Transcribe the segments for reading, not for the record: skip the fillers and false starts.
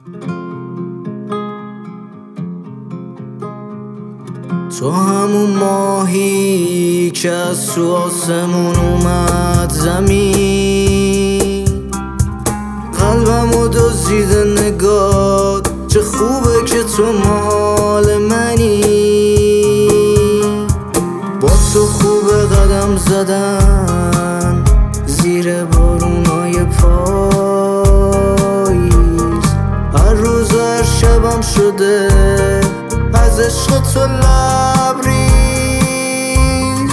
تو همون ماهی که از تو آسمون اومد زمین، قلبمو دزدیده نگات، چه خوبه که تو مال منی. با تو خوبه قدم زدن زیر بارونای پاییز، هر روز هر شبم شده از عشق تو لبریز.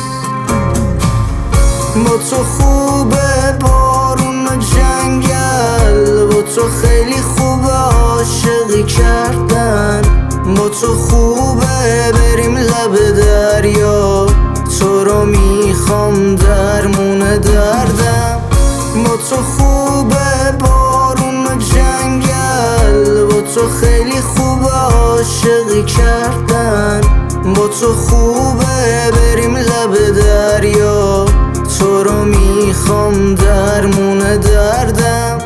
با تو خوبه بارون و جنگل، با تو خیلی خوبه عاشقی کردن. با تو خوبه بریم لب دریا، تو رو میخوام درمون دردم. با تو خوبه بارون و جنگل، با تو خیلی خوبه عاشقی کردن. با تو خوبه بریم لب دریا، تو رو میخوام درمون دردم.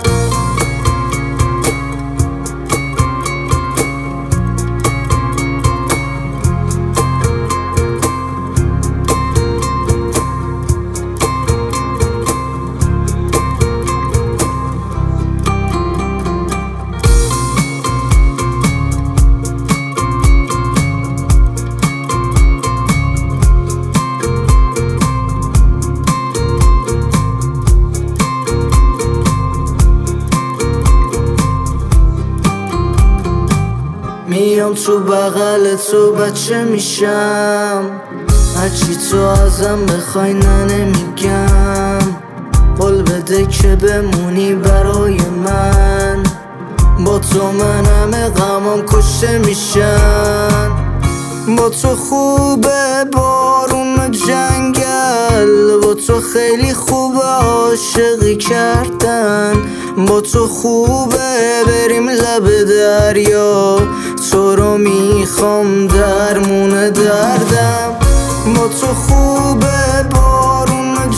میام تو بغل تو بچه میشم، هرچی تو ازم بخوای نمیگم. قول بده که بمونی برای من، با تو من همه غمام کشته میشن. با تو خوبه بارون و جنگل، با تو خیلی خوبه عاشقی کردن. با تو خوبه بریم لب دریا، تو رو میخوام درمون دردم. با تو خوبه بارون و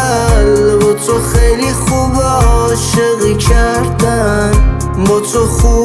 جنگل، با تو خیلی خوبه عاشقی کردن. با تو خوبه